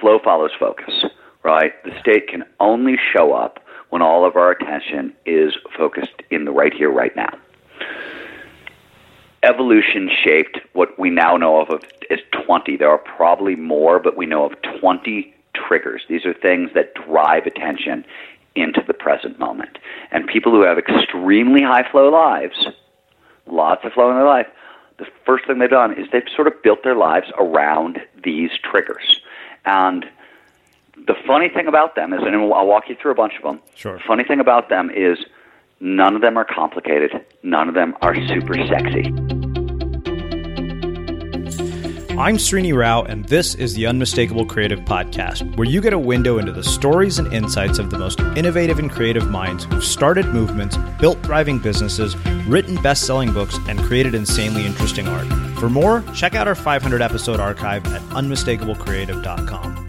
flow follows focus, right? The state can only show up when all of our attention is focused in the right here, right now. Evolution shaped what we now know of as 20. There are probably more, but we know of 20 triggers. These are things that drive attention into the present moment. And people who have extremely high flow lives, lots of flow in their life, the first thing they've done is they've sort of built their lives around these triggers. And the funny thing about them is, and I'll walk you through a bunch of them. Sure. The funny thing about them is none of them are complicated. None of them are super sexy. I'm Srini Rao, and this is the Unmistakable Creative Podcast, where you get a window into the stories and insights of the most innovative and creative minds who've started movements, built thriving businesses, written best-selling books, and created insanely interesting art. For more, check out our 500-episode archive at unmistakablecreative.com.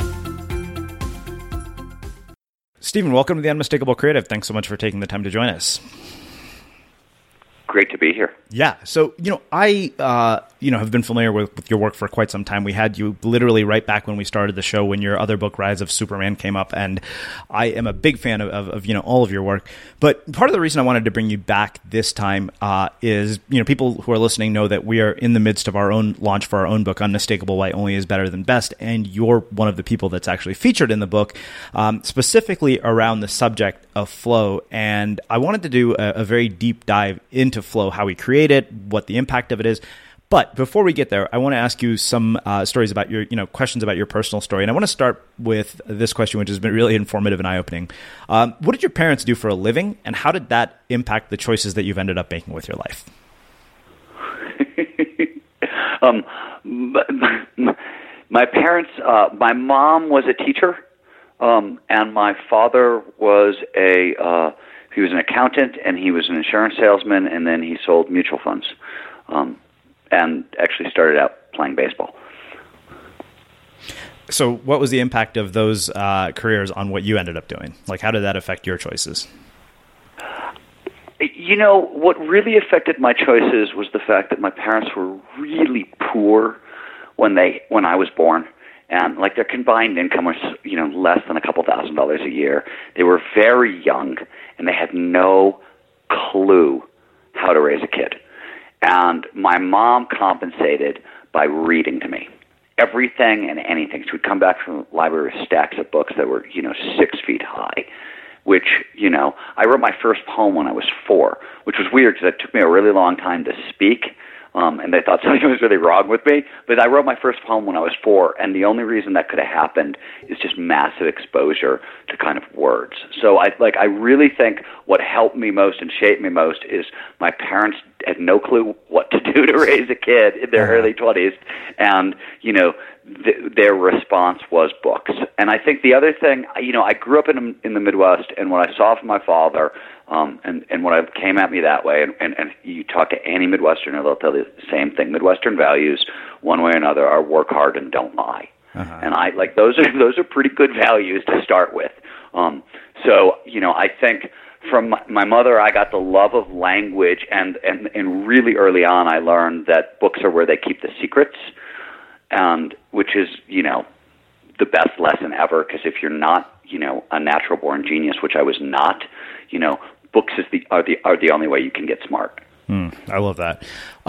Stephen, welcome to the Unmistakable Creative. Thanks so much for taking the time to join us. Great to be here. Yeah. So, I have been familiar with your work for quite some time. We had you literally right back when we started the show, when your other book, Rise of Superman, came up. And I am a big fan of all of your work. But part of the reason I wanted to bring you back this time is, people who are listening know that we are in the midst of our own launch for our own book, Unmistakable Why Only is Better Than Best. And you're one of the people that's actually featured in the book, specifically around the subject of flow. And I wanted to do a very deep dive into flow, how we create it, what the impact of it is. But before we get there, I want to ask you some stories about your, questions about your personal story. And I want to start with this question, which has been really informative and eye-opening. What did your parents do for a living, and how did that impact the choices that you've ended up making with your life? My parents, my mom was a teacher, and my father was he was an accountant, and he was an insurance salesman, and then he sold mutual funds, and actually started out playing baseball. So what was the impact of those careers on what you ended up doing? Like, how did that affect your choices? What really affected my choices was the fact that my parents were really poor when I was born. And like their combined income was, less than a couple $1,000s a year. They were very young, and they had no clue how to raise a kid. And my mom compensated by reading to me everything and anything. She would come back from the library with stacks of books that were, 6 feet high, which, I wrote my first poem when I was 4, which was weird because it took me a really long time to speak. And they thought something was really wrong with me. But I wrote my first poem when I was 4, and the only reason that could have happened is just massive exposure to kind of words. So I really think what helped me most and shaped me most is my parents had no clue what to do to raise a kid in their early 20s, and their response was books. And I think the other thing, I grew up in the Midwest, and what I saw from my father, and what came at me that way, and you talk to any Midwesterner, they'll tell you the same thing. Midwestern values, one way or another, are work hard and don't lie. Uh-huh. And those are pretty good values to start with. So I think from my mother, I got the love of language, and really early on, I learned that books are where they keep the secrets, and which is the best lesson ever. Because if you're not a natural born genius, which I was not, books are the only way you can get smart. I love that.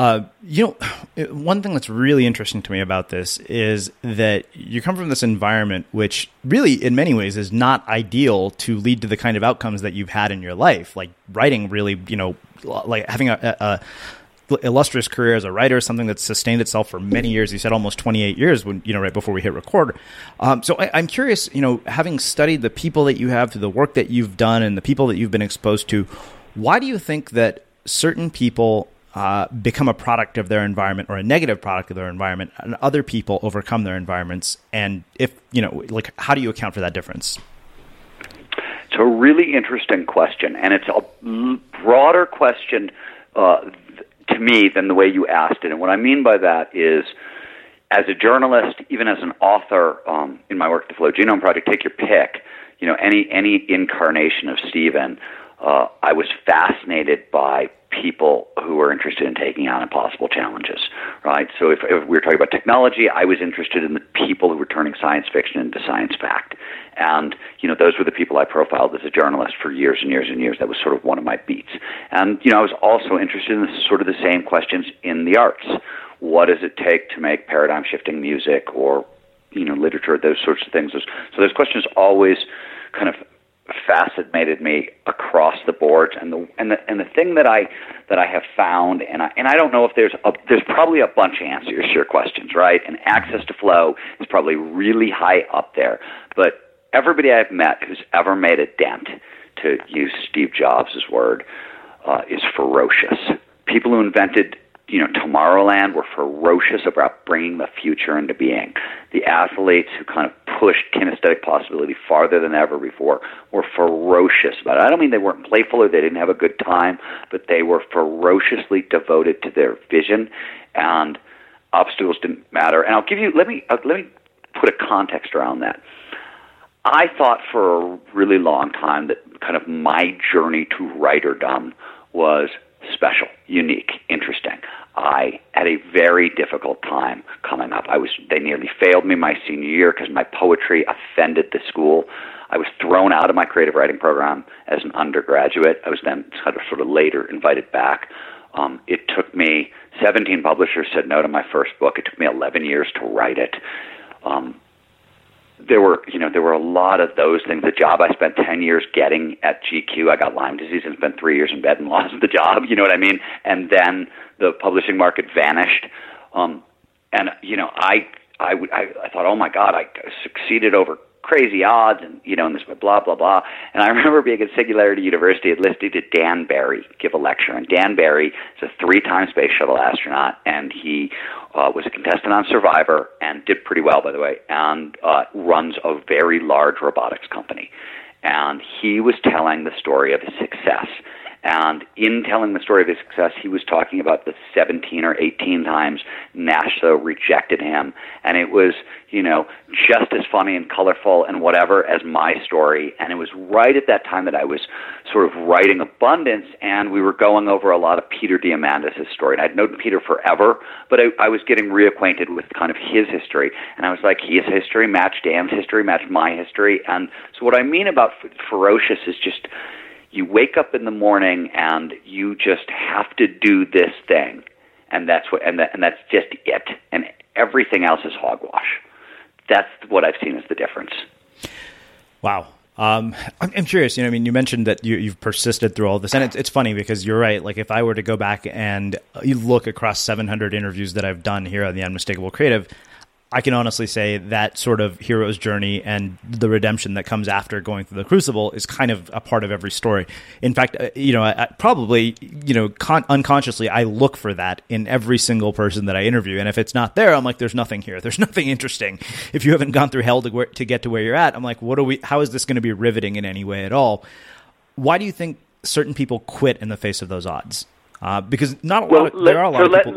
One thing that's really interesting to me about this is that you come from this environment, which really in many ways is not ideal to lead to the kind of outcomes that you've had in your life. Like writing really, like having a illustrious career as a writer, something that's sustained itself for many years. You said almost 28 years when, right before we hit record. So I'm curious, having studied the people that you have through the work that you've done and the people that you've been exposed to, why do you think that certain people become a product of their environment or a negative product of their environment, and other people overcome their environments? And if, how do you account for that difference? It's a really interesting question, and it's a broader question to me than the way you asked it. And what I mean by that is, as a journalist, even as an author, in my work, The Flow Genome Project, take your pick, any incarnation of Stephen, I was fascinated by people who were interested in taking on impossible challenges, right? So if we were talking about technology, I was interested in the people who were turning science fiction into science fact. And, those were the people I profiled as a journalist for years and years and years. That was sort of one of my beats. And, I was also interested in sort of the same questions in the arts. What does it take to make paradigm-shifting music or, literature, those sorts of things? So those questions always kind of fascinated me across the board, and the thing that I have found, and I don't know if there's probably a bunch of answers to your questions, right? And access to flow is probably really high up there, but everybody I've met who's ever made a dent, to use Steve Jobs' word, is ferocious. People who invented Tomorrowland were ferocious about bringing the future into being. The athletes who kind of pushed kinesthetic possibility farther than ever before were ferocious about it. I don't mean they weren't playful or they didn't have a good time, but they were ferociously devoted to their vision, and obstacles didn't matter. And let me put a context around that. I thought for a really long time that kind of my journey to writerdom was special, unique, interesting. I had a very difficult time coming up. They nearly failed me my senior year because my poetry offended the school. I was thrown out of my creative writing program as an undergraduate. I was then sort of later invited back. It took me 17 publishers said no to my first book. It took me 11 years to write it. There were a lot of those things. The job I spent 10 years getting at GQ, I got Lyme disease and spent 3 years in bed and lost the job, you know what I mean? And then the publishing market vanished. I thought, oh my God, I succeeded over crazy odds and this blah, blah, blah. And I remember being at Singularity University and listening to Dan Barry give a lecture. And Dan Barry is a 3-time space shuttle astronaut, and he was a contestant on Survivor and did pretty well, by the way, and runs a very large robotics company. And he was telling the story of his success. And in telling the story of his success, he was talking about the 17 or 18 times NASA rejected him. And it was, just as funny and colorful and whatever as my story. And it was right at that time that I was sort of writing Abundance, and we were going over a lot of Peter Diamandis' story. And I'd known Peter forever, but I was getting reacquainted with kind of his history. And I was like, his history matched Dan's history, matched my history. And so what I mean about ferocious is just, you wake up in the morning and you just have to do this thing, and that's just it. And everything else is hogwash. That's what I've seen as the difference. Wow. I'm curious. You mentioned that you've persisted through all this, and it's funny because you're right. Like if I were to go back and you look across 700 interviews that I've done here on the Unmistakable Creative, I can honestly say that sort of hero's journey and the redemption that comes after going through the crucible is kind of a part of every story. In fact, I probably, unconsciously, I look for that in every single person that I interview. And if it's not there, I'm like, there's nothing here. There's nothing interesting. If you haven't gone through hell to get to where you're at, I'm like, how is this going to be riveting in any way at all? Why do you think certain people quit in the face of those odds? Because there are a lot of people.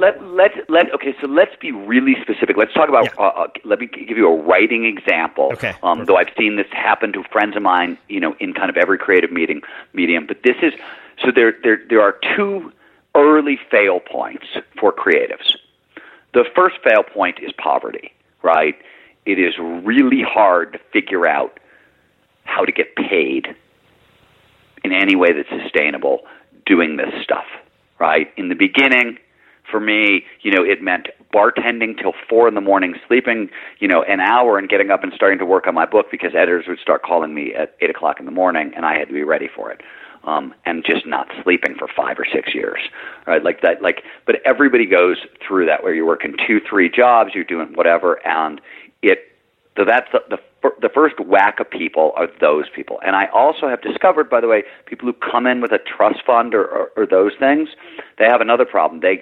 So let's be really specific. Let's talk about. Yeah. Let me give you a writing example. Okay. Though I've seen this happen to friends of mine, in kind of every creative medium. But this is so there are two early fail points for creatives. The first fail point is poverty. Right. It is really hard to figure out how to get paid in any way that's sustainable doing this stuff. Right? In the beginning, for me, it meant bartending till 4 a.m, sleeping, an hour and getting up and starting to work on my book because editors would start calling me at 8 o'clock in the morning and I had to be ready for it. And just not sleeping for 5 or 6 years, right? Like that, but everybody goes through that where you're working 2-3 jobs, you're doing whatever, and so that's the first whack of people are those people. And I also have discovered, by the way, people who come in with a trust fund or those things, they have another problem. They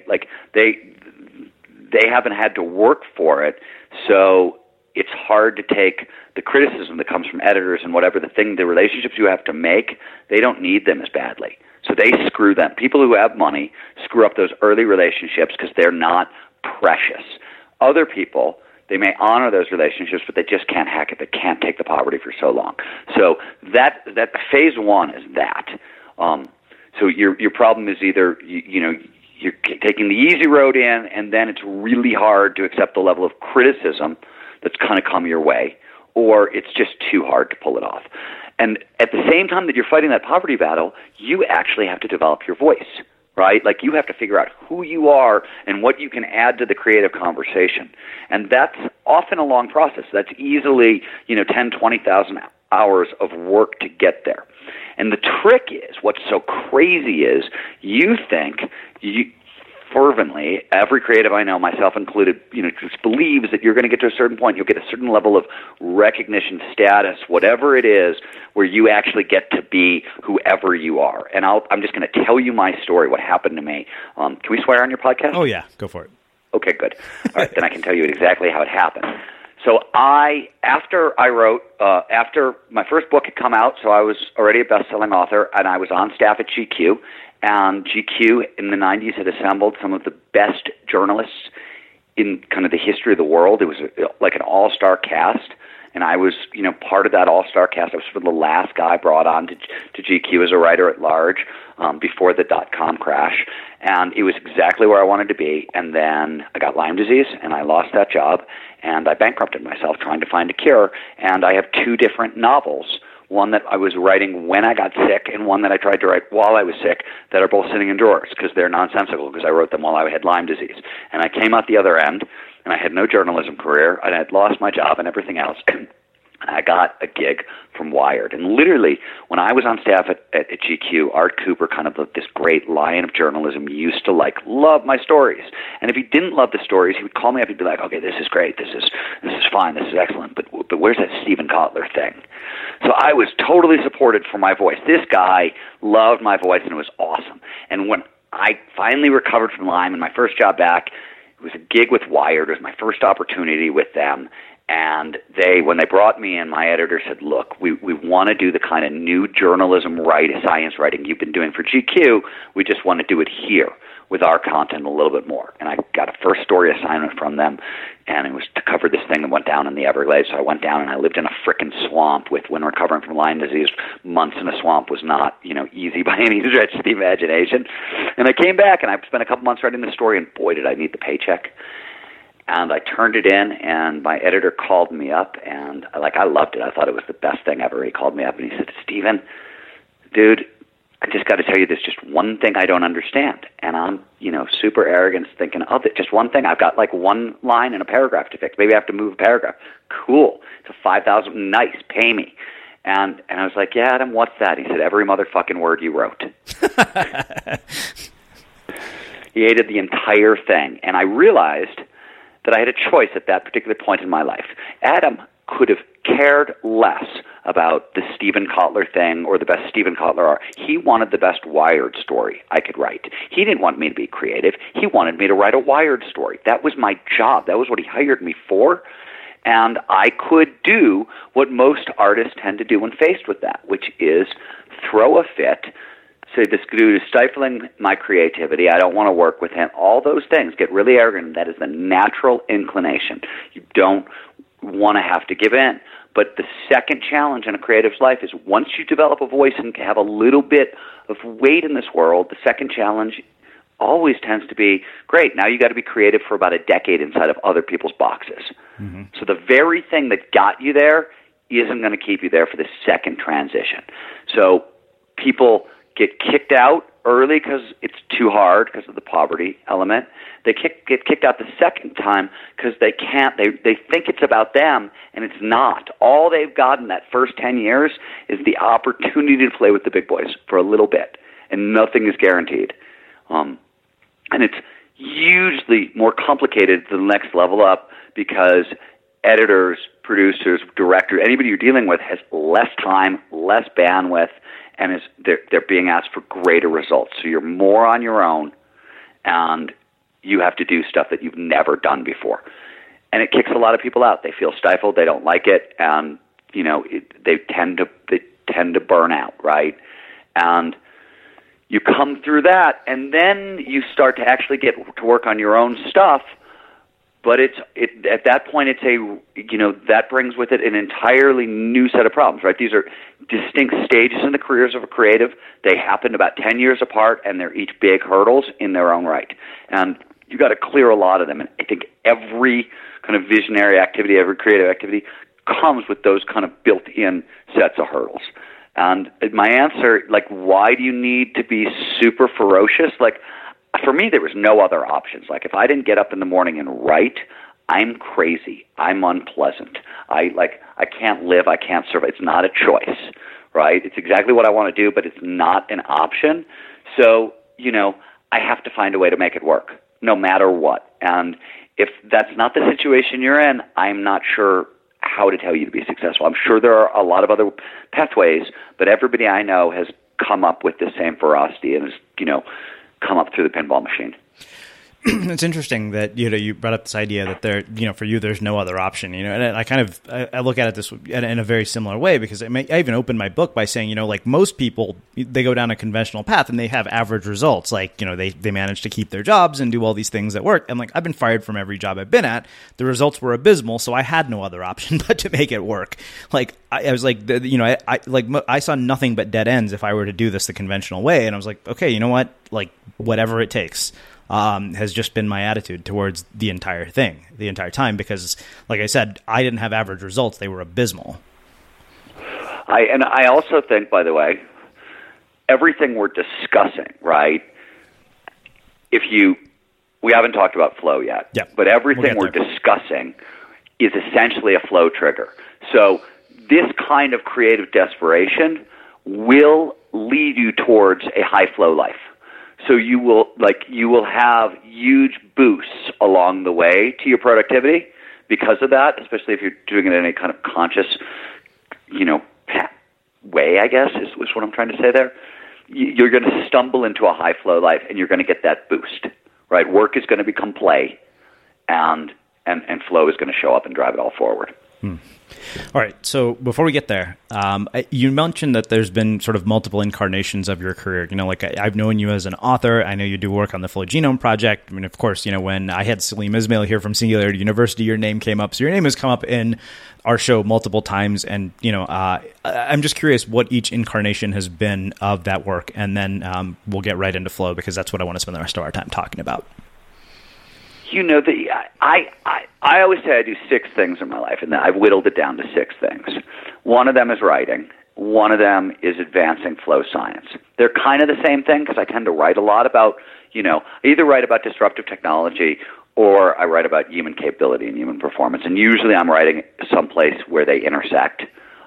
haven't had to work for it, so it's hard to take the criticism that comes from editors and whatever the relationships you have to make, they don't need them as badly. So they screw them. People who have money screw up those early relationships because they're not precious. Other people, they may honor those relationships, but they just can't hack it. They can't take the poverty for so long. So that phase one is that. So your problem is either you're taking the easy road in, and then it's really hard to accept the level of criticism that's kind of come your way, or it's just too hard to pull it off. And at the same time that you're fighting that poverty battle, you actually have to develop your voice, right? Like you have to figure out who you are and what you can add to the creative conversation. And that's often a long process. That's easily, 10, 20,000 hours of work to get there. And the trick is, what's so crazy is, you think, fervently, every creative I know, myself included, just believes that you're going to get to a certain point, you'll get a certain level of recognition, status, whatever it is, where you actually get to be whoever you are. And I'm just going to tell you my story, what happened to me. Can we swear on your podcast? Oh, yeah. Go for it. Okay, good. All right, then I can tell you exactly how it happened. So after my first book had come out, so I was already a best-selling author, and I was on staff at GQ, and GQ in the 90s had assembled some of the best journalists in kind of the history of the world. It was like an all-star cast, and I was, part of that all-star cast. I was sort of the last guy brought on to GQ as a writer at large before the dot-com crash, and it was exactly where I wanted to be. And then I got Lyme disease, and I lost that job, and I bankrupted myself trying to find a cure. And I have two different novels, one that I was writing when I got sick and one that I tried to write while I was sick, that are both sitting in drawers because they're nonsensical, because I wrote them while I had Lyme disease. And I came out the other end, and I had no journalism career, and I had lost my job and everything else. I got a gig from Wired. And literally, when I was on staff at GQ, Art Cooper, kind of this great lion of journalism, used to love my stories. And if he didn't love the stories, he would call me up. He'd be like, "Okay, this is great. This is fine. This is excellent. But where's that Steven Kotler thing?" So I was totally supported for my voice. This guy loved my voice, and it was awesome. And when I finally recovered from Lyme and my first job back, it was a gig with Wired. It was my first opportunity with them. And when they brought me in, my editor said, "Look, we want to do the kind of new journalism science writing you've been doing for GQ. We just want to do it here with our content a little bit more." And I got a first story assignment from them, and it was to cover this thing that went down in the Everglades. So I went down and I lived in a frickin' swamp when recovering from Lyme disease. Months in a swamp was not, easy by any stretch of the imagination. And I came back and I spent a couple months writing the story, and boy, did I need the paycheck. And I turned it in, and my editor called me up, and I loved it. I thought it was the best thing ever. He called me up, and he said, "Steven, dude, I just got to tell you, there's just one thing I don't understand." And I'm, super arrogant, thinking, "Oh, just one thing? I've got one line in a paragraph to fix. Maybe I have to move a paragraph." Cool. It's a 5,000. Nice. Pay me. And I was like, "Yeah, Adam, what's that?" He said, "Every motherfucking word you wrote." He hated the entire thing. And I realized that I had a choice at that particular point in my life. Adam could have cared less about the Steven Kotler thing or the best Steven Kotler are. He wanted the best Wired story I could write. He didn't want me to be creative. He wanted me to write a Wired story. That was my job. That was what he hired me for. And I could do what most artists tend to do when faced with that, which is throw a fit, say this dude is stifling my creativity, I don't want to work with him, all those things, get really arrogant. That is the natural inclination. You don't want to have to give in. But the second challenge in a creative's life is once you develop a voice and have a little bit of weight in this world, the second challenge always tends to be, great, now you got to be creative for about a decade inside of other people's boxes. Mm-hmm. So the very thing that got you there isn't going to keep you there for the second transition. So people get kicked out early because it's too hard because of the poverty element. They get kicked out the second time because they can't. They think it's about them, and it's not. All they've got in that first 10 years is the opportunity to play with the big boys for a little bit, and nothing is guaranteed. And it's hugely more complicated to the next level up because editors, producers, directors, anybody you're dealing with has less time, less bandwidth, and they're being asked for greater results. So you're more on your own, and you have to do stuff that you've never done before. And it kicks a lot of people out. They feel stifled. They don't like it, and they tend to burn out, right? And you come through that, and then you start to actually get to work on your own stuff. but at that point it's that brings with it an entirely new set of problems, right? These are distinct stages in the careers of a creative. They happen about 10 years apart, and they're each big hurdles in their own right. And you got to clear a lot of them. And I think every kind of visionary activity, every creative activity comes with those kind of built-in sets of hurdles. And my answer, like, why do you need to be super ferocious? Like, for me, there was no other options. Like, if I didn't get up in the morning and write, I'm crazy. I'm unpleasant. I can't live. I can't survive. It's not a choice, right? It's exactly what I want to do, but it's not an option. So, I have to find a way to make it work, no matter what. And if that's not the situation you're in, I'm not sure how to tell you to be successful. I'm sure there are a lot of other pathways, but everybody I know has come up with the same ferocity and has, come up through the pinball machine. It's interesting that you brought up this idea that there, for you, there's no other option. And I look at it this in a very similar way, because I even opened my book by saying, like most people, they go down a conventional path and they have average results. Like, they manage to keep their jobs and do all these things at work. And like, I've been fired from every job I've been at. The results were abysmal, so I had no other option but to make it work. Like, I was like, I saw nothing but dead ends if I were to do this the conventional way. And I was like, okay, you know what? Like, whatever it takes. Has just been my attitude towards the entire time, because, like I said, I didn't have average results. They were abysmal. I also think, by the way, everything we're discussing, right? We haven't talked about flow yet, but everything we're discussing is essentially a flow trigger. So this kind of creative desperation will lead you towards a high flow life. So you will have huge boosts along the way to your productivity because of that, especially if you're doing it in a kind of conscious, way, I guess, is what I'm trying to say there. You're going to stumble into a high flow life, and you're going to get that boost, right? Work is going to become play, and flow is going to show up and drive it all forward. All right. So before we get there, you mentioned that there's been sort of multiple incarnations of your career. I've known you as an author. I know you do work on the Flow Genome Project. I mean, of course, when I had Salim Ismail here from Singularity University, your name came up. So your name has come up in our show multiple times. And, I'm just curious what each incarnation has been of that work. And then we'll get right into Flow, because that's what I want to spend the rest of our time talking about. I always say I do 6 things in my life, and I've whittled it down to 6 things. One of them is writing. One of them is advancing flow science. They're kind of the same thing, because I tend to write a lot about, I either write about disruptive technology or I write about human capability and human performance. And usually I'm writing someplace where they intersect.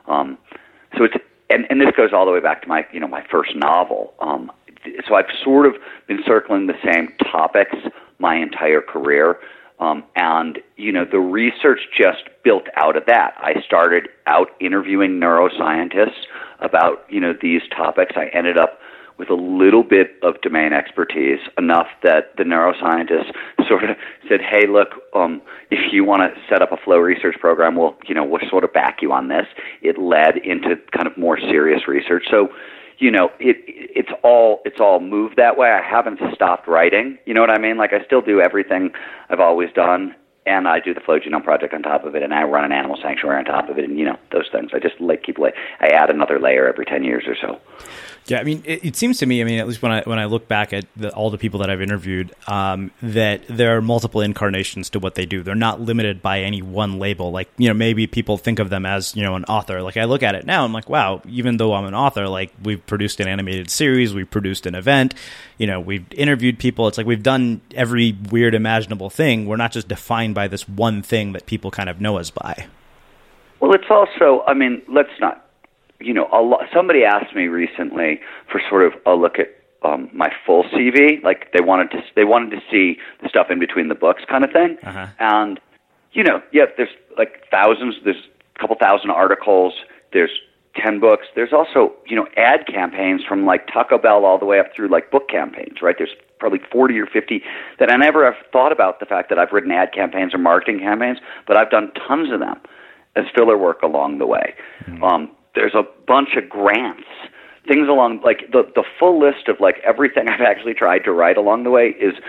So it's, and this goes all the way back to my, my first novel. So I've sort of been circling the same topics my entire career. And, the research just built out of that. I started out interviewing neuroscientists about, these topics. I ended up with a little bit of domain expertise, enough that the neuroscientists sort of said, hey, look, if you want to set up a flow research program, we'll sort of back you on this. It led into kind of more serious research. So, it's all moved that way. I haven't stopped writing. You know what I mean? Like, I still do everything I've always done, and I do the Flow Genome Project on top of it, and I run an animal sanctuary on top of it, and those things. I just I add another layer every 10 years or so. Yeah, I mean, it seems to me, at least when I look back at all the people that I've interviewed, that there are multiple incarnations to what they do. They're not limited by any one label. Like, maybe people think of them as, an author. Like, I look at it now, I'm like, wow, even though I'm an author, like, we've produced an animated series, we've produced an event, we've interviewed people. It's like we've done every weird imaginable thing. We're not just defined by this one thing that people kind of know us by. Well, it's also, let's not, somebody asked me recently for sort of a look at my full CV. Like, they wanted to see the stuff in between the books, kind of thing. Uh-huh. And there's like thousands. There's a couple thousand articles. There's 10 books. There's also ad campaigns from like Taco Bell all the way up through like book campaigns. Right? There's probably 40 or 50 that I never have thought about the fact that I've written ad campaigns or marketing campaigns, but I've done tons of them as filler work along the way. Mm-hmm. There's a bunch of grants, things along, like the full list of like everything I've actually tried to write along the way is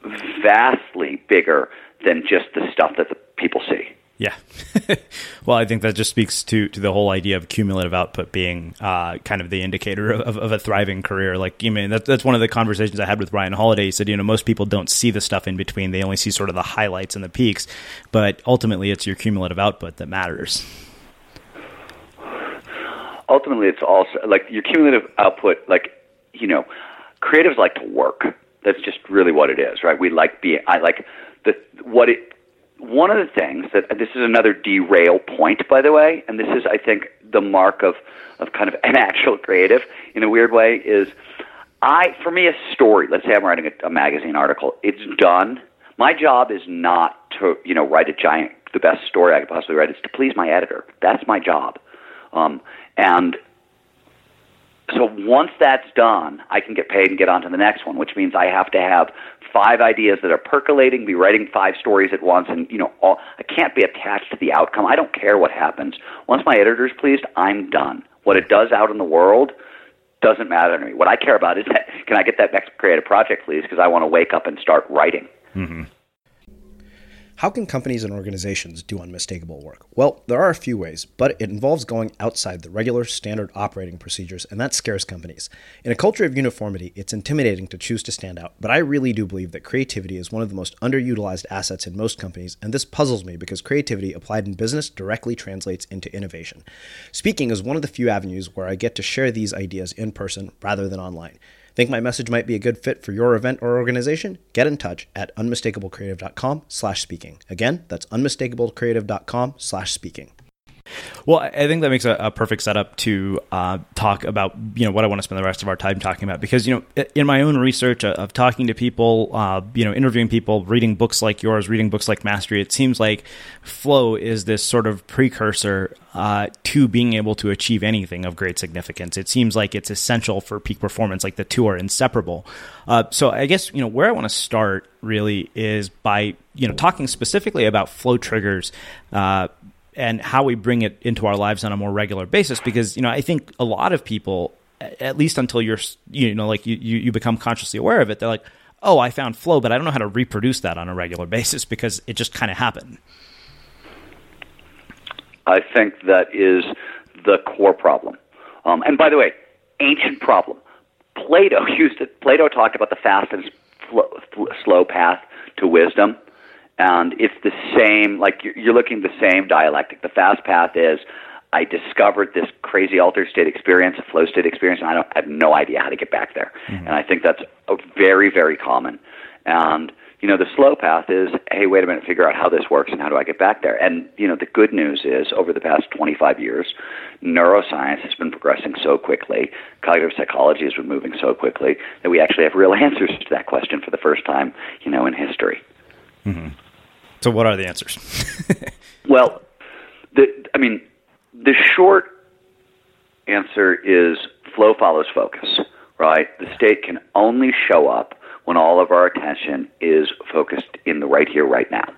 vastly bigger than just the stuff that the people see. Yeah. Well, I think that just speaks to the whole idea of cumulative output being kind of the indicator of a thriving career. Like, you mean, that's one of the conversations I had with Ryan Holiday. He said, most people don't see the stuff in between. They only see sort of the highlights and the peaks, but ultimately it's your cumulative output that matters. Ultimately, it's also like your cumulative output, like, creatives like to work. That's just really what it is, right? One of the things that, this is another derail point, by the way, and this is, I think, the mark of kind of an actual creative in a weird way, is for me, a story, let's say I'm writing a magazine article, it's done. My job is not to, write the best story I could possibly write. It's to please my editor. That's my job. And so once that's done, I can get paid and get on to the next one, which means I have to have 5 ideas that are percolating, be writing 5 stories at once, and I can't be attached to the outcome. I don't care what happens. Once my editor's pleased, I'm done. What it does out in the world doesn't matter to me. What I care about is that, can I get that next creative project, please, because I want to wake up and start writing. Mm-hmm. How can companies and organizations do unmistakable work? Well, there are a few ways, but it involves going outside the regular standard operating procedures, and that scares companies. In a culture of uniformity, it's intimidating to choose to stand out, but I really do believe that creativity is one of the most underutilized assets in most companies, and this puzzles me because creativity applied in business directly translates into innovation. Speaking is one of the few avenues where I get to share these ideas in person rather than online. Think my message might be a good fit for your event or organization? Get in touch at unmistakablecreative.com/speaking. Again, that's unmistakablecreative.com/speaking. Well, I think that makes a perfect setup to talk about what I want to spend the rest of our time talking about, because in my own research of talking to people, interviewing people, reading books like yours, reading books like Mastery, it seems like flow is this sort of precursor to being able to achieve anything of great significance. It seems like it's essential for peak performance, like the two are inseparable. So I guess where I want to start really is by talking specifically about flow triggers. And how we bring it into our lives on a more regular basis, because I think a lot of people, at least until you're you become consciously aware of it, they're like, oh, I found flow, but I don't know how to reproduce that on a regular basis because it just kind of happened. I think that is the core problem. And by the way, ancient problem. Plato used it. Plato talked about the fast and slow path to wisdom. And it's the same, like you're looking at the same dialectic. The fast path is, I discovered this crazy altered state experience, a flow state experience, and I have no idea how to get back there. Mm-hmm. And I think that's very, very common. And, the slow path is, hey, wait a minute, figure out how this works and how do I get back there? And, the good news is, over the past 25 years, neuroscience has been progressing so quickly, cognitive psychology has been moving so quickly, that we actually have real answers to that question for the first time, in history. Mm-hmm. So what are the answers? Well, the short answer is flow follows focus, right? The state can only show up when all of our attention is focused in the right here, right now.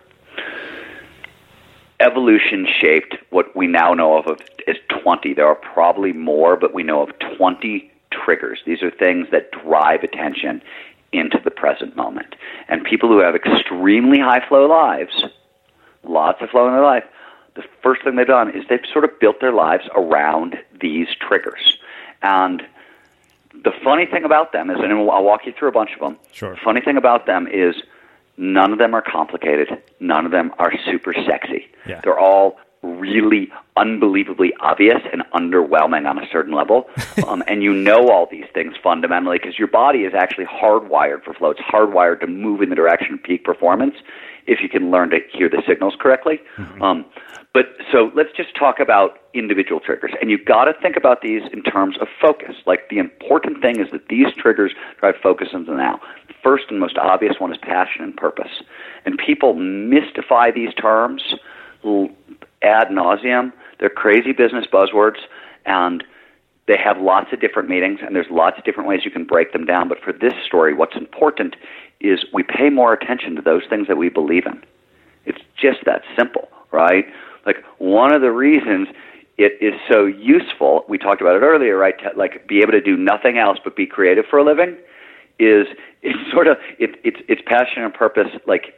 Evolution shaped what we now know of as 20. There are probably more, but we know of 20 triggers. These are things that drive attention into the present moment. And people who have extremely high flow lives, lots of flow in their life, the first thing they've done is they've sort of built their lives around these triggers. And the funny thing about them is, and I'll walk you through a bunch of them. Sure. The funny thing about them is none of them are complicated. None of them are super sexy. Yeah. They're all really unbelievably obvious and underwhelming on a certain level. And all these things fundamentally because your body is actually hardwired for flow. It's hardwired to move in the direction of peak performance if you can learn to hear the signals correctly. Mm-hmm. So let's just talk about individual triggers. And you've got to think about these in terms of focus. Like the important thing is that these triggers drive focus into the now. The first and most obvious one is passion and purpose. And people mystify these terms ad nauseum. They're crazy business buzzwords, and they have lots of different meanings, and there's lots of different ways you can break them down. But for this story, what's important is we pay more attention to those things that we believe in. It's just that simple, right? Like one of the reasons it is so useful, we talked about it earlier, right, to like be able to do nothing else but be creative for a living, is it's passion and purpose, like,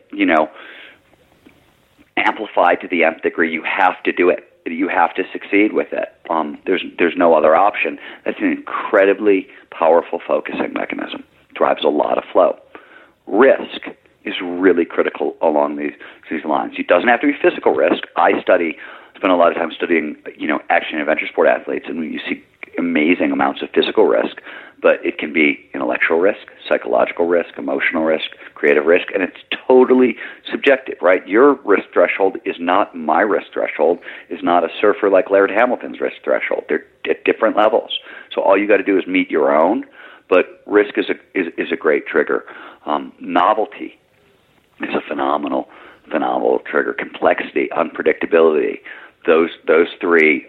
amplified to the nth degree. You have to do it. You have to succeed with it. There's no other option. That's an incredibly powerful focusing mechanism. Drives a lot of flow. Risk is really critical along these lines. It doesn't have to be physical risk. I spend a lot of time studying, action and adventure sport athletes, and you see amazing amounts of physical risk, but it can be intellectual risk, psychological risk, emotional risk, creative risk, and it's totally subjective, right? Your risk threshold is not my risk threshold, is not a surfer like Laird Hamilton's risk threshold. They're at different levels. So all you got to do is meet your own, but risk is a great trigger. Novelty is a phenomenal trigger. Complexity, unpredictability, those three,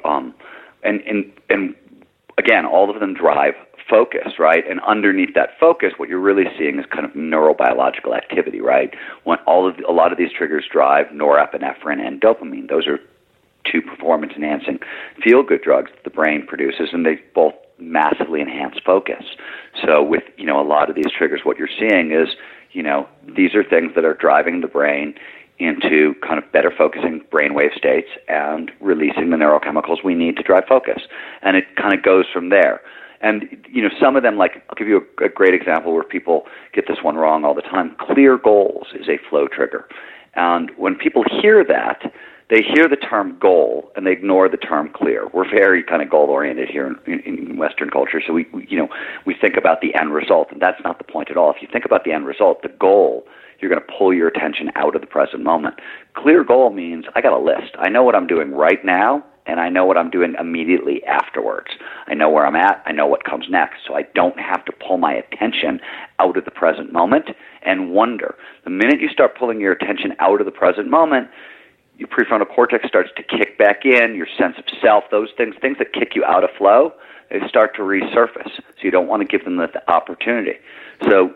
and again, all of them drive focus, right? And underneath that focus, what you're really seeing is kind of neurobiological activity, right? When a lot of these triggers drive norepinephrine and dopamine. Those are two performance-enhancing feel-good drugs that the brain produces, and they both massively enhance focus. So with, a lot of these triggers, what you're seeing is, these are things that are driving the brain into kind of better focusing brainwave states and releasing the neurochemicals we need to drive focus. And it kind of goes from there. And, some of them, like, I'll give you a great example where people get this one wrong all the time. Clear goals is a flow trigger. And when people hear that, they hear the term goal and they ignore the term clear. We're very kind of goal-oriented here in Western culture, so we think about the end result, and that's not the point at all. If you think about the end result, the goal, you're going to pull your attention out of the present moment. Clear goal means I got a list. I know what I'm doing right now, and I know what I'm doing immediately afterwards. I know where I'm at. I know what comes next, so I don't have to pull my attention out of the present moment and wonder. The minute you start pulling your attention out of the present moment, your prefrontal cortex starts to kick back in, your sense of self, those things that kick you out of flow, they start to resurface. So you don't want to give them the opportunity. So,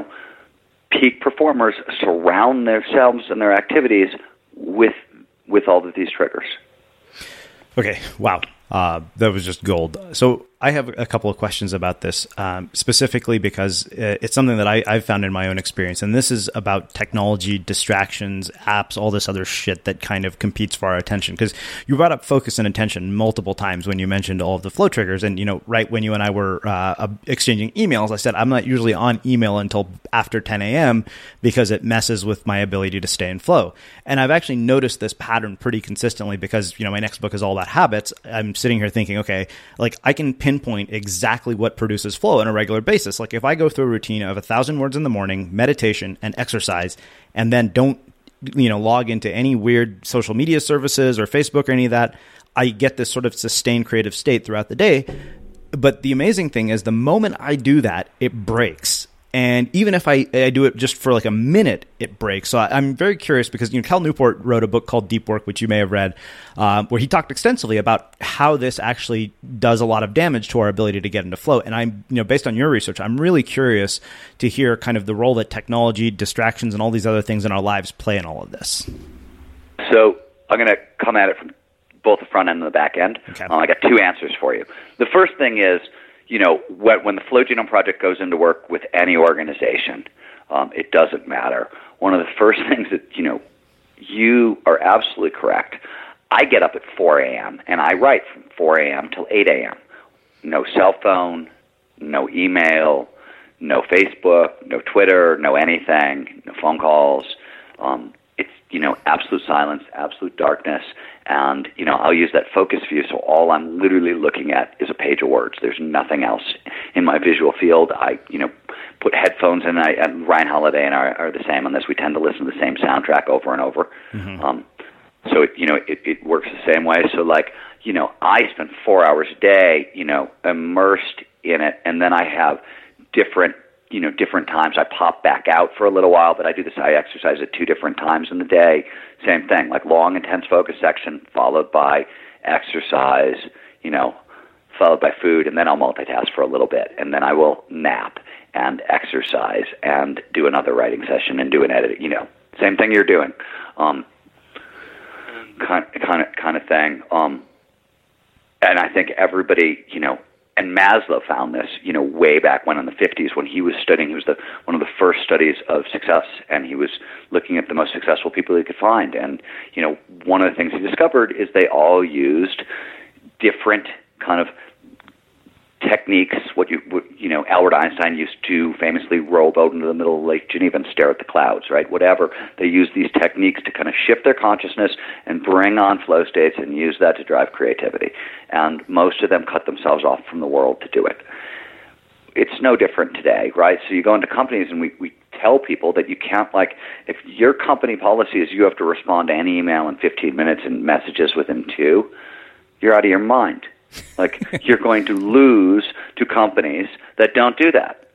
peak performers surround themselves and their activities with all of these triggers. Okay, wow. That was just gold. So I have a couple of questions about this, specifically because it's something that I've found in my own experience. And this is about technology, distractions, apps, all this other shit that kind of competes for our attention. Because you brought up focus and attention multiple times when you mentioned all of the flow triggers. And, right when you and I were exchanging emails, I said, I'm not usually on email until after 10 a.m. because it messes with my ability to stay in flow. And I've actually noticed this pattern pretty consistently because, my next book is all about habits. I'm sitting here thinking, okay, like I can pinpoint exactly what produces flow on a regular basis. Like if I go through a routine of 1,000 words in the morning, meditation and exercise, and then don't, log into any weird social media services or Facebook or any of that, I get this sort of sustained creative state throughout the day. But the amazing thing is the moment I do that, it breaks. And even if I do it just for like a minute, it breaks. So I'm very curious because Cal Newport wrote a book called Deep Work, which you may have read, where he talked extensively about how this actually does a lot of damage to our ability to get into flow. And I'm, based on your research, I'm really curious to hear kind of the role that technology, distractions, and all these other things in our lives play in all of this. So I'm going to come at it from both the front end and the back end. Okay. I got two answers for you. The first thing is, when the Flow Genome Project goes into work with any organization, it doesn't matter. One of the first things that, you are absolutely correct. I get up at 4 a.m. and I write from 4 a.m. till 8 a.m. No cell phone, no email, no Facebook, no Twitter, no anything, no phone calls. It's, absolute silence, absolute darkness. And, I'll use that focus view, so all I'm literally looking at is a page of words. There's nothing else in my visual field. I, put headphones in, and Ryan Holiday and I are the same on this. We tend to listen to the same soundtrack over and over. Mm-hmm. So, it works the same way. So, I spend 4 hours a day, immersed in it, and then I have different times. I pop back out for a little while, but I do this. I exercise at 2 different times in the day. Same thing, like long, intense focus section, followed by exercise, followed by food, and then I'll multitask for a little bit, and then I will nap and exercise and do another writing session and do an edit. Same thing you're doing, kind of thing. And I think everybody, and Maslow found this, way back when in the 50s when he was studying. He was one of the first studies of success, and he was looking at the most successful people he could find. And one of the things he discovered is they all used different kind of techniques. Albert Einstein used to famously row a boat into the middle of Lake Geneva and stare at the clouds, right? Whatever. They use these techniques to kind of shift their consciousness and bring on flow states and use that to drive creativity. And most of them cut themselves off from the world to do it. It's no different today, right? So you go into companies and we tell people that you can't, if your company policy is you have to respond to any email in 15 minutes and messages within 2, you're out of your mind. You're going to lose to companies that don't do that.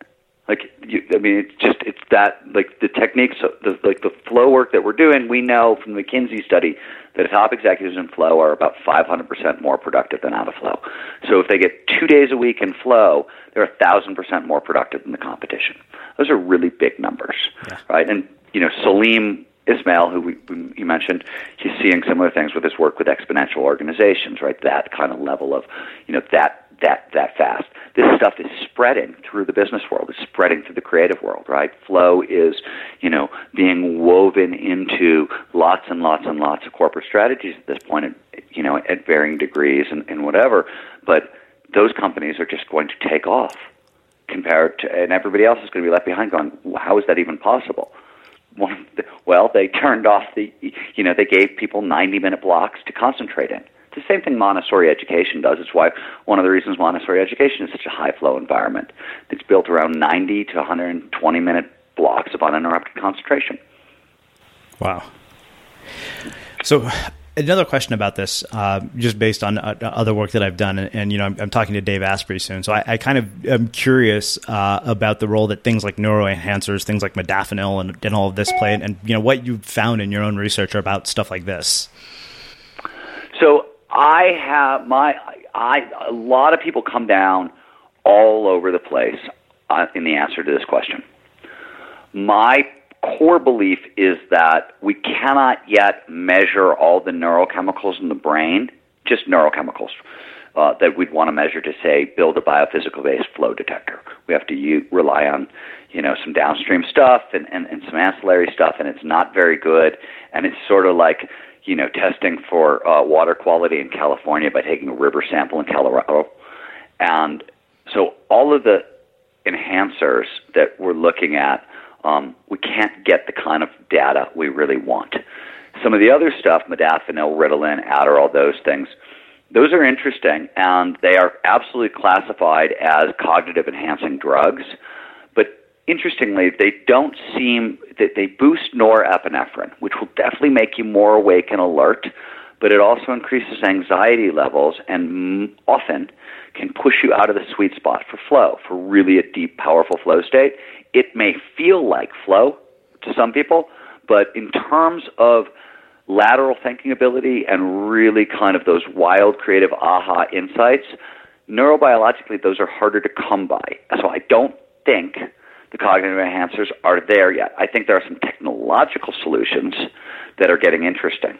It's that, the techniques, the flow work that we're doing, we know from the McKinsey study that top executives in flow are about 500% more productive than out of flow. So if they get 2 days a week in flow, they're 1,000% more productive than the competition. Those are really big numbers, right? And, Salim Ismail, who you mentioned, he's seeing similar things with his work with exponential organizations, right? That kind of level of, that fast. This stuff is spreading through the business world. It's spreading through the creative world, right? Flow is, being woven into lots and lots and lots of corporate strategies at this point, at varying degrees and whatever. But those companies are just going to take off compared to, and everybody else is going to be left behind going, how is that even possible? Well, they turned off they gave people 90-minute blocks to concentrate in. It's the same thing Montessori education does. It's why one of the reasons Montessori education is such a high-flow environment. It's built around 90 to 120-minute blocks of uninterrupted concentration. Wow. So another question about this, just based on other work that I've done, and I'm talking to Dave Asprey soon, so I kind of am curious about the role that things like neuroenhancers, things like modafinil, and all of this play, and what you've found in your own research about stuff like this. So I have a lot of people come down all over the place in the answer to this question. My core belief is that we cannot yet measure all the neurochemicals in the brain, just neurochemicals, that we'd want to measure to, say, build a biophysical-based flow detector. We have to rely on, some downstream stuff and some ancillary stuff, and it's not very good. And it's sort of like, testing for water quality in California by taking a river sample in Colorado. And so all of the enhancers that we're looking at, we can't get the kind of data we really want. Some of the other stuff, modafinil, Ritalin, Adderall, those things, those are interesting, and they are absolutely classified as cognitive enhancing drugs. But interestingly, they don't seem that they boost norepinephrine, which will definitely make you more awake and alert, but it also increases anxiety levels and often can push you out of the sweet spot for flow, for really a deep, powerful flow state. It may feel like flow to some people, but in terms of lateral thinking ability and really kind of those wild, creative aha insights, neurobiologically, those are harder to come by. So I don't think the cognitive enhancers are there yet. I think there are some technological solutions that are getting interesting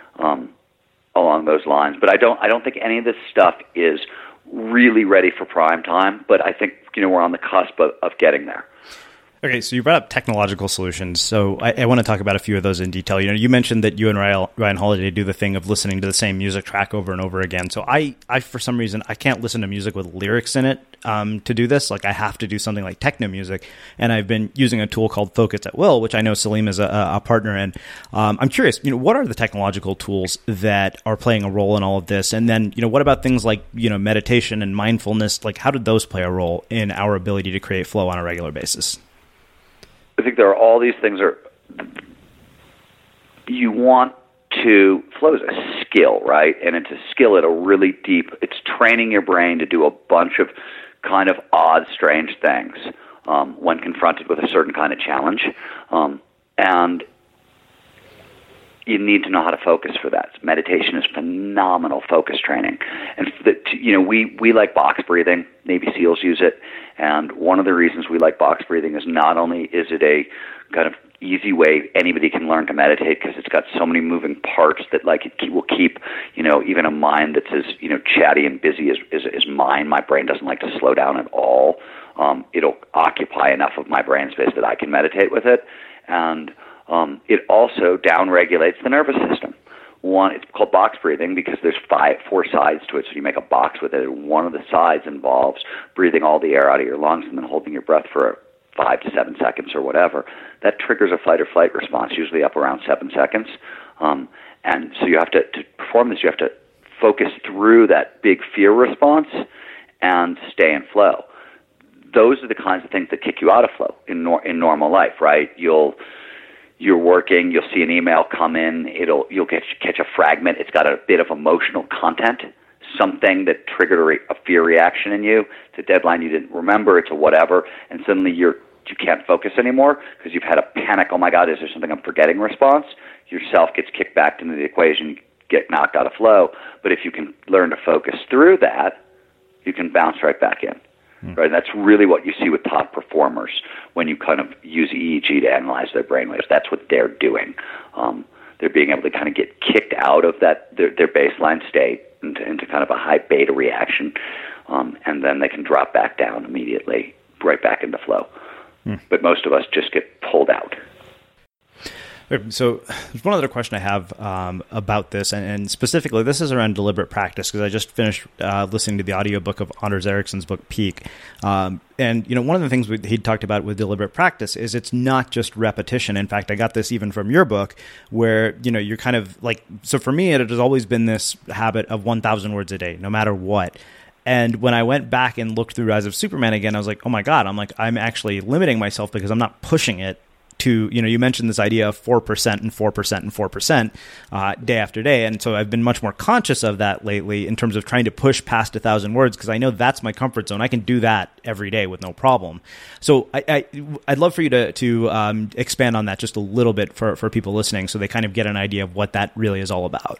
along those lines, but I don't think any of this stuff is really ready for prime time. But I think we're on the cusp of getting there. Okay, so you brought up technological solutions, so I want to talk about a few of those in detail. You mentioned that you and Ryan Holiday do the thing of listening to the same music track over and over again. So I for some reason, I can't listen to music with lyrics in it to do this. Like, I have to do something like techno music, and I've been using a tool called Focus at Will, which I know Salim is a partner in. I'm curious, what are the technological tools that are playing a role in all of this? And then, what about things like, meditation and mindfulness? Like, how did those play a role in our ability to create flow on a regular basis? I think there are all these things you want to, flow is a skill, right? And it's a skill at a really deep, it's training your brain to do a bunch of kind of odd, strange things when confronted with a certain kind of challenge. And you need to know how to focus for that. Meditation is phenomenal focus training. And we like box breathing. Navy SEALs use it. And one of the reasons we like box breathing is not only is it a kind of, easy way anybody can learn to meditate, because it's got so many moving parts that like it will keep, even a mind that's as, chatty and busy as mine. My brain doesn't like to slow down at all. It'll occupy enough of my brain space that I can meditate with it. And it also downregulates the nervous system. One, it's called box breathing because there's 4 sides to it, so you make a box with it. And one of the sides involves breathing all the air out of your lungs and then holding your breath for 5 to 7 seconds or whatever. That triggers a fight or flight response, usually up around 7 seconds. And so you have to perform this, you have to focus through that big fear response and stay in flow. Those are the kinds of things that kick you out of flow in normal life, right? You're working, you'll see an email come in, you'll catch a fragment, it's got a bit of emotional content, something that triggered a fear reaction in you. It's a deadline you didn't remember, it's a whatever, and suddenly you can't focus anymore because you've had a panic, oh my God, is there something I'm forgetting response? Yourself gets kicked back into the equation, you get knocked out of flow. But if you can learn to focus through that, you can bounce right back in. Right, and that's really what you see with top performers when you kind of use EEG to analyze their brainwaves. That's what they're doing. They're being able to kind of get kicked out of their baseline state into kind of a high beta reaction, and then they can drop back down immediately, right back into flow. But most of us just get pulled out. So there's one other question I have about this, and specifically this is around deliberate practice, because I just finished listening to the audiobook of Anders Ericsson's book, Peak. And, one of the things he talked about with deliberate practice is it's not just repetition. In fact, I got this even from your book where, you're kind of like, so for me, it has always been this habit of 1,000 words a day, no matter what. And when I went back and looked through Rise of Superman again, I was like, oh my God, I'm actually limiting myself because I'm not pushing it to, you mentioned this idea of 4% and 4% and 4% day after day. And so I've been much more conscious of that lately in terms of trying to push past 1,000 words, because I know that's my comfort zone. I can do that every day with no problem. So I'd love for you to expand on that just a little bit for people listening, so they kind of get an idea of what that really is all about.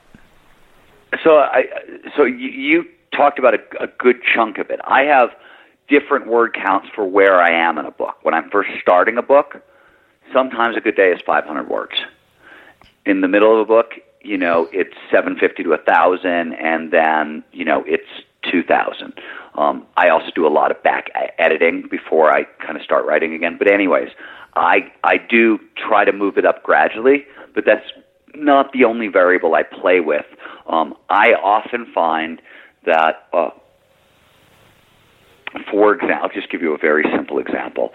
So you talked about a good chunk of it. I have different word counts for where I am in a book. When I'm first starting a book, sometimes a good day is 500 words. In the middle of a book, it's 750 to 1,000, and then, it's 2,000. I also do a lot of back editing before I kind of start writing again. But anyways, I do try to move it up gradually, but that's not the only variable I play with. I often find that, for example, I'll just give you a very simple example.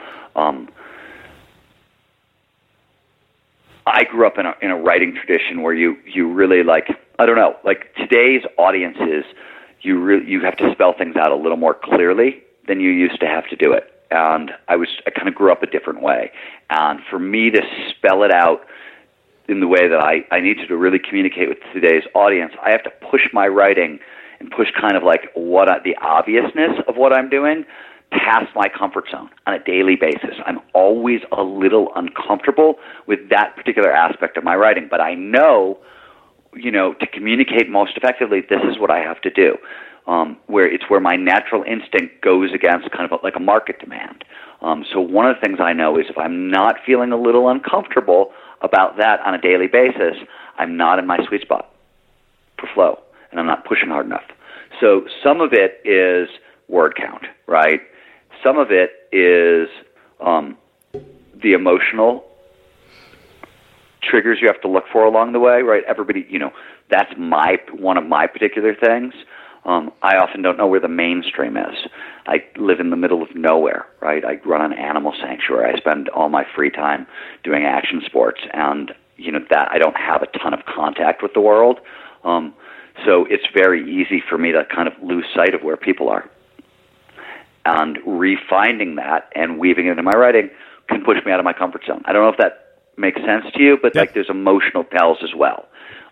I grew up in a writing tradition where you really today's audiences, you have to spell things out a little more clearly than you used to have to do it. And I kind of grew up a different way. And for me to spell it out in the way that I need to really communicate with today's audience, I have to push my writing and push kind of like the obviousness of what I'm doing past my comfort zone on a daily basis. I'm always a little uncomfortable with that particular aspect of my writing, but I know, to communicate most effectively, this is what I have to do. Where my natural instinct goes against kind of like a market demand. So one of the things I know is if I'm not feeling a little uncomfortable about that on a daily basis, I'm not in my sweet spot for flow, and I'm not pushing hard enough. So some of it is word count, right? Some of it is the emotional triggers you have to look for along the way, right? Everybody, that's one of my particular things. I often don't know where the mainstream is. I live in the middle of nowhere, right? I run an animal sanctuary. I spend all my free time doing action sports, and that I don't have a ton of contact with the world. So it's very easy for me to kind of lose sight of where people are. And refinding that and weaving it into my writing can push me out of my comfort zone. I don't know if that makes sense to you, but there's emotional tells as well.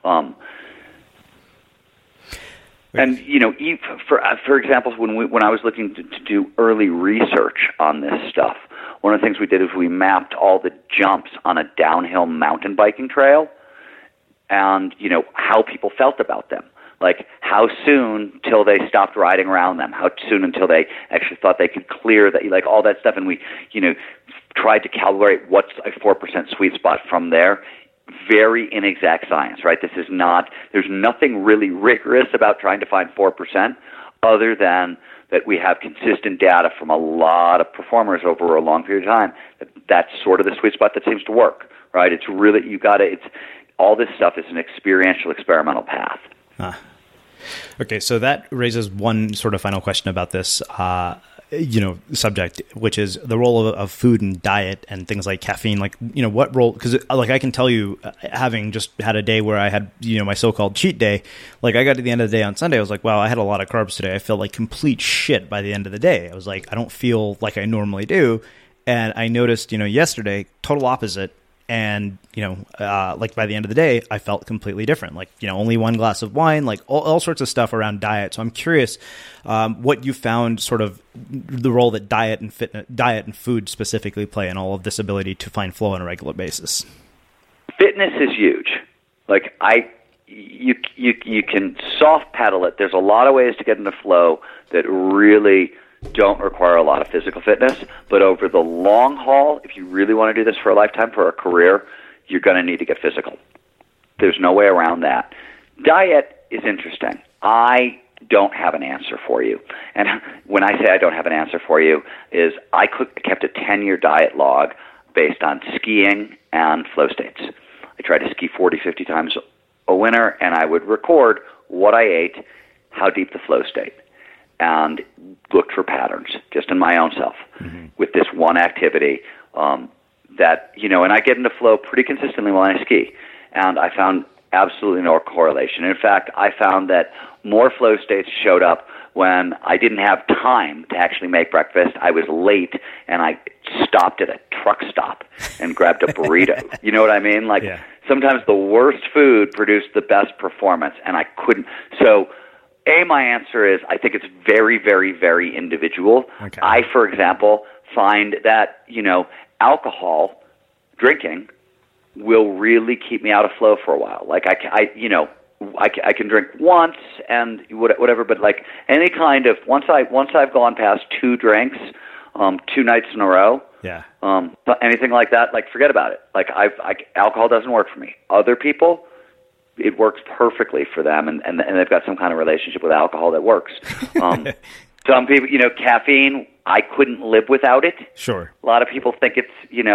And for example, when I was looking to do early research on this stuff, one of the things we did is we mapped all the jumps on a downhill mountain biking trail, and how people felt about them. Like how soon till they stopped riding around them, how soon until they actually thought they could clear that, like all that stuff. And we, tried to calibrate what's a 4% sweet spot from there. Very inexact science, right? This is not, there's nothing really rigorous about trying to find 4% other than that we have consistent data from a lot of performers over a long period of time. That's sort of the sweet spot that seems to work, right? It's really, all this stuff is an experiential, experimental path. Okay, so that raises one sort of final question about this, subject, which is the role of food and diet and things like caffeine. Like, what role? Because I can tell you, having just had a day where I had my so-called cheat day. Like, I got to the end of the day on Sunday, I was like, wow, I had a lot of carbs today. I felt like complete shit by the end of the day. I was like, I don't feel like I normally do. And I noticed, yesterday, total opposite. And, like by the end of the day, I felt completely different. Like, only one glass of wine, like all sorts of stuff around diet. So I'm curious what you found sort of the role that diet and food specifically play in all of this ability to find flow on a regular basis. Fitness is huge. Like you can soft pedal it. There's a lot of ways to get into flow that really don't require a lot of physical fitness, but over the long haul, if you really want to do this for a lifetime, for a career, you're going to need to get physical. There's no way around that. Diet is interesting. I don't have an answer for you. And when I say I don't have an answer for you, is I kept a 10-year diet log based on skiing and flow states. I tried to ski 40, 50 times a winter, and I would record what I ate, how deep the flow state, and looked for patterns just in my own self with this one activity and I get into flow pretty consistently when I ski. And I found absolutely no correlation. In fact, I found that more flow states showed up when I didn't have time to actually make breakfast. I was late, and I stopped at a truck stop and grabbed a burrito. You know what I mean? Like, sometimes the worst food produced the best performance, and I couldn't. So, my answer is I think it's very, very, very individual. Okay. I, for example, find that, alcohol drinking will really keep me out of flow for a while. Like I can drink once and whatever, but like any kind of once I've gone past 2 drinks, 2 nights in a row, anything like that, like forget about it. Like alcohol doesn't work for me. Other people, it works perfectly for them, and they've got some kind of relationship with alcohol that works. Some people, caffeine, I couldn't live without it. Sure. A lot of people think it's,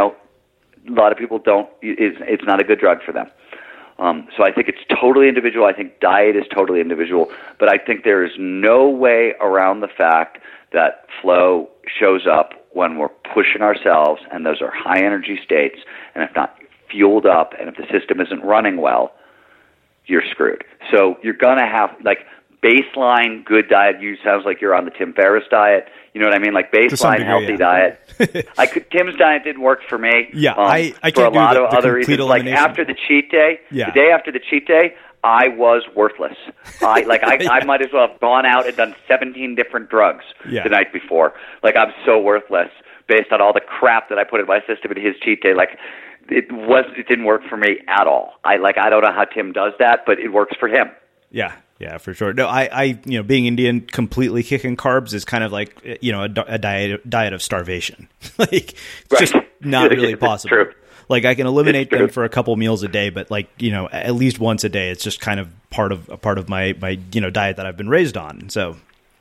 a lot of people don't, it's not a good drug for them. So I think it's totally individual. I think diet is totally individual. But I think there is no way around the fact that flow shows up when we're pushing ourselves, and those are high energy states, and if not fueled up, and if the system isn't running well, you're screwed. So you're going to have, like, baseline good diet. Sounds like you're on the Tim Ferriss diet. You know what I mean? Like baseline degree, healthy diet. Tim's diet didn't work for me. Yeah, I can't for a lot do of other reasons. Like after the cheat day, the day after the cheat day, I was worthless. I might as well have gone out and done 17 different drugs the night before. Like, I'm so worthless based on all the crap that I put in my system at his cheat day. Like, it didn't work for me at all. I don't know how Tim does that, but it works for him. Yeah, for sure. No, I being Indian, completely kicking carbs is kind of like, a diet of starvation. Like, it's just not really possible. True. Like, I can eliminate them for a couple meals a day, but like, at least once a day, it's just kind of part of my diet that I've been raised on. So,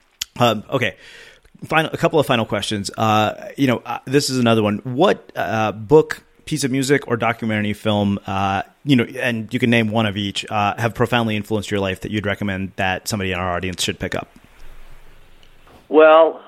okay. A couple of final questions. This is another one. What book, piece of music, or documentary film, and you can name one of each, have profoundly influenced your life that you'd recommend that somebody in our audience should pick up? Well,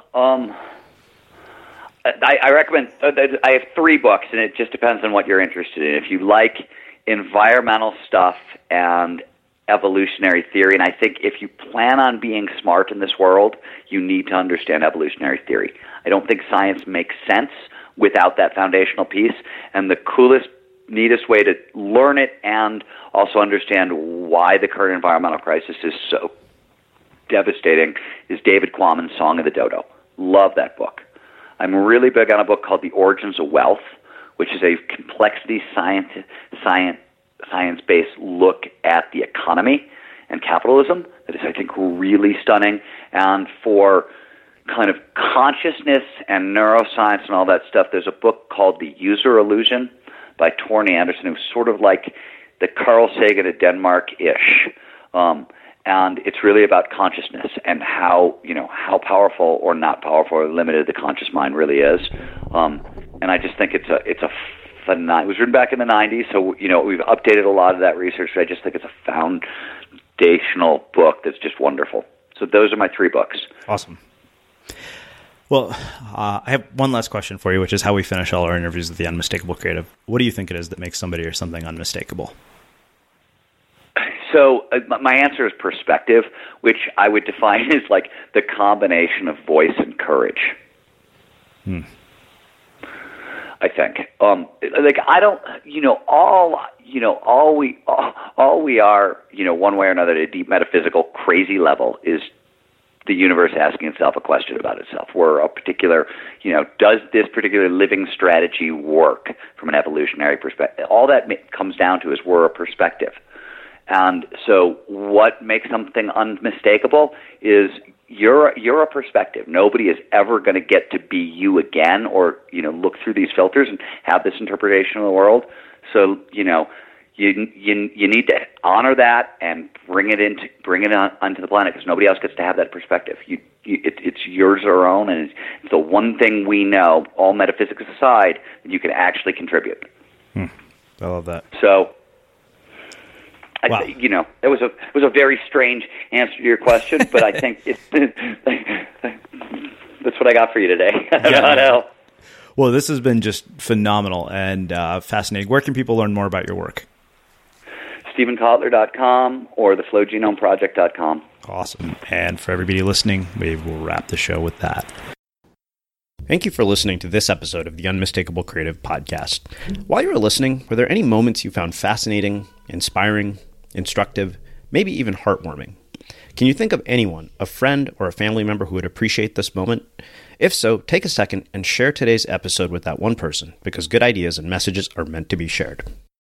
I recommend, I have 3 books, and it just depends on what you're interested in. If you like environmental stuff and evolutionary theory, and I think if you plan on being smart in this world, you need to understand evolutionary theory. I don't think science makes sense without that foundational piece, and the coolest, neatest way to learn it and also understand why the current environmental crisis is so devastating is David Quammen's Song of the Dodo. Love that book. I'm really big on a book called The Origins of Wealth, which is a complexity science-based look at the economy and capitalism that is, I think, really stunning. And for kind of consciousness and neuroscience and all that stuff, there's a book called The User Illusion by Torne Anderson, who's sort of like the Carl Sagan of Denmark-ish. And it's really about consciousness and how powerful or not powerful or limited the conscious mind really is. And I just think it was written back in the 90s, so we've updated a lot of that research. I just think it's a foundational book that's just wonderful. So those are my 3 books. Awesome. Well, I have one last question for you, which is how we finish all our interviews with the Unmistakable Creative. What do you think it is that makes somebody or something unmistakable? So my answer is perspective, which I would define as like the combination of voice and courage. I think. I don't. All we are. One way or another, at a deep metaphysical, crazy level, is the universe asking itself a question about itself. We're a particular. Does this particular living strategy work from an evolutionary perspective? All that comes down to is we're a perspective. And so what makes something unmistakable is you're a perspective. Nobody is ever going to get to be you again or, look through these filters and have this interpretation of the world. So, you need to honor that and bring it onto the planet, because nobody else gets to have that perspective. It's yours or own, and it's the one thing we know, all metaphysics aside, that you can actually contribute. I love that. So, wow. It was a very strange answer to your question, but I think that's what I got for you today. I don't know. Well, this has been just phenomenal and fascinating. Where can people learn more about your work? StephenKotler.com or theflowgenomeproject.com. Awesome. And for everybody listening, we will wrap the show with that. Thank you for listening to this episode of the Unmistakable Creative Podcast. While you were listening, were there any moments you found fascinating, inspiring, instructive, maybe even heartwarming? Can you think of anyone, a friend or a family member who would appreciate this moment? If so, take a second and share today's episode with that one person, because good ideas and messages are meant to be shared.